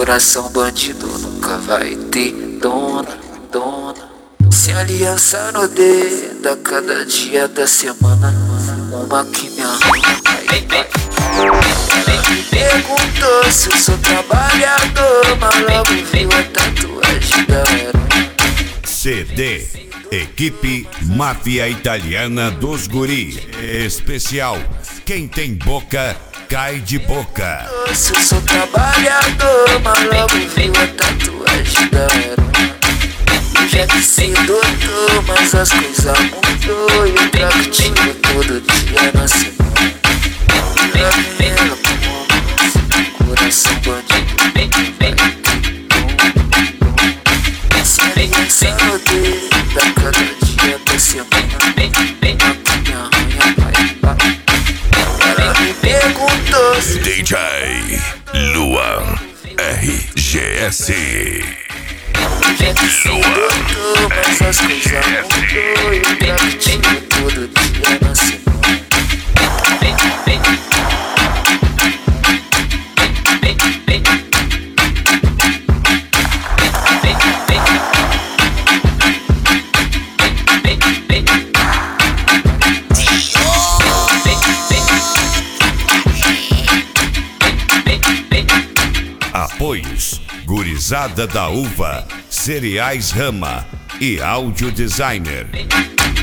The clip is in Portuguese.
Coração bandido nunca vai ter dona, dona. Se aliança no dedo a cada dia da semana, uma que me arruma, me perguntou se eu sou trabalhador, mas logo viu a tatuagem da heroína. CD Equipe Máfia Italiana dos Guri. Especial: quem tem boca cai de boca. Se eu sou trabalhador, mas logo viu a tatuagem da heroína. Eu já quis ser doutor, mas as coisas mudou. E eu trago tiro todo dia na semana. Ela com coração bandido, se aliança no dedo a cada dia da semana, uma que me arranha, ela me perguntou se DJ Luan RGS. Luan, mas as coisas mudou. Eu trago tiro todo dia na semana. Apoios: Gurizada da Uva, Cereais Rama e Áudio Designer.